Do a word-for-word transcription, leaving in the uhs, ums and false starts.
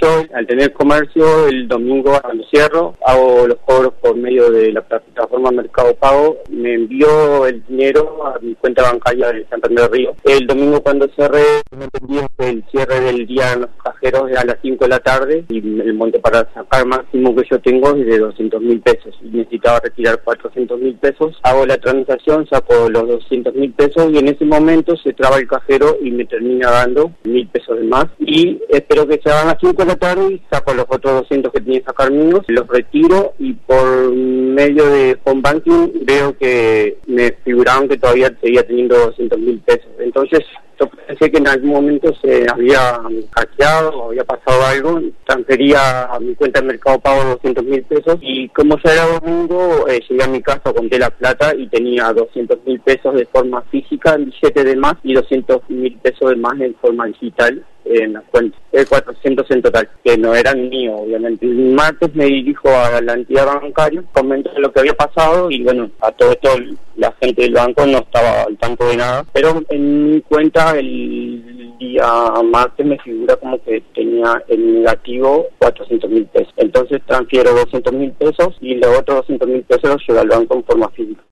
yo, al tener comercio, el domingo cuando cierro, hago los cobros por medio de la plataforma Mercado Pago, me envío el dinero a mi cuenta bancaria de Santander Río. El domingo cuando cerré, me entendí que el cierre del día en los cajeros era a las cinco de la tarde y el monto para sacar máximo que yo tengo es de doscientos mil pesos y necesitaba retirar cuatrocientos mil pesos. Hago la transacción, saco los doscientos mil pesos y en ese momento se traba el cajero y me termina dando mil pesos de más y espero que se hagan a las cinco de la tarde y saco los otros doscientos que tenía que sacar míos, los retiro y por medio de home banking veo que me figuraban que todavía seguía teniendo doscientos mil pesos. Entonces yo pensé que en algún momento se había hackeado o había pasado algo, transfería a mi cuenta de Mercado Pago doscientos mil pesos y como ya era domingo, eh, llegué a mi casa, conté la plata y tenía doscientos mil pesos de forma física en billete de más y doscientos mil pesos de más en forma digital en la cuenta, eh, cuatrocientos en total, que no eran míos, obviamente. El martes me dirijo a la entidad bancaria, comento lo que había pasado y bueno, a todo esto la gente del banco no estaba al tanto de nada, pero en mi cuenta el día martes me figura como que tenía en negativo cuatrocientos mil pesos. Entonces transfiero doscientos mil pesos y los otros doscientos mil pesos los llevo al banco en forma física.